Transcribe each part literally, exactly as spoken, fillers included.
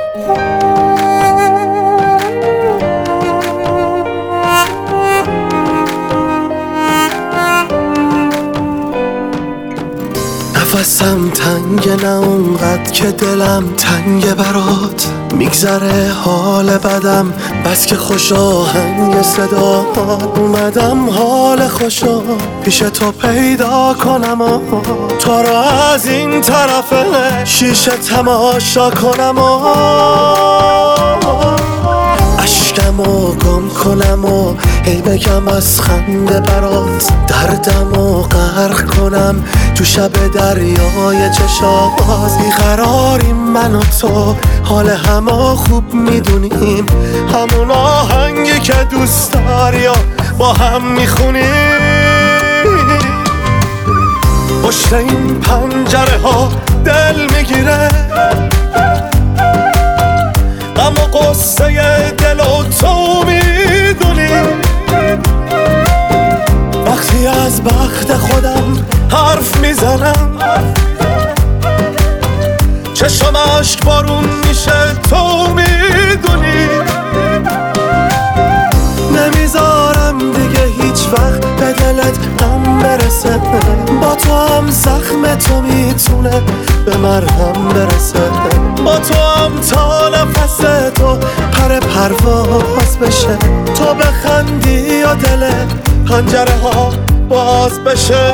نفسم تنگ، نه اونقدر که دلم تنگ برات. میگذره حال بدم بس که خوش آهنگ صدا. اومدم حال خوشا پیش تو پیدا کنم و تو رو از این طرف شیشه تماشا کنم و اشکمو گم کنم و هی بگم از خنده برات. دردمو غرق کنم تو شب دریای چشات. بیقراریم من و تو، حال همو خوب میدونیم. همون آهنگی که دوست داری و با هم میخونیم. پشت این پنجره ها دل میگیره، غم و قصه دل و تو میدونی. وقتی از بخت خودم حرف میزنم، چشم اشک بارون میشه تو میدونی. نمیذارم دیگه هیچ وقت به دلت غم برسه. با تو هم زخم تو میتونه به مرهم برسه. با تو هم تا نفس تو پر پرواز بشه. تو بخندی و دل پنجره ها باز بشه.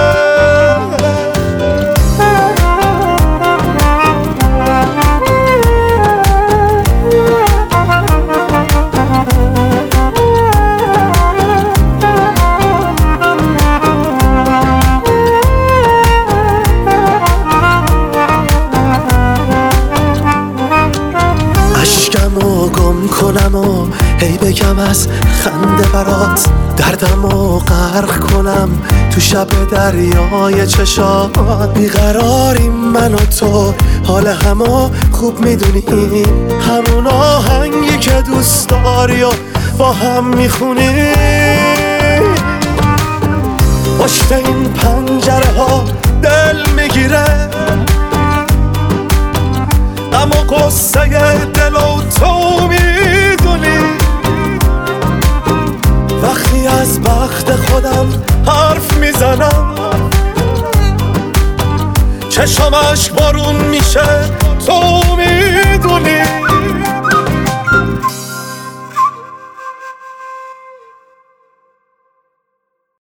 اشکمو گم کنم و هی بگم از خنده برات. دردمو غرق کنم تو شب دریای چشات. بیقراریم من و تو، حال همو خوب میدونیم. همون آهنگی که دوست داری و با هم میخونیم. پشت این پنجره ها دل میگیره، غم و قصه دل و تو میدونی. وقتی از بخت خودم حرف میزنم، چشم اشک بارون میشه تو میدونی.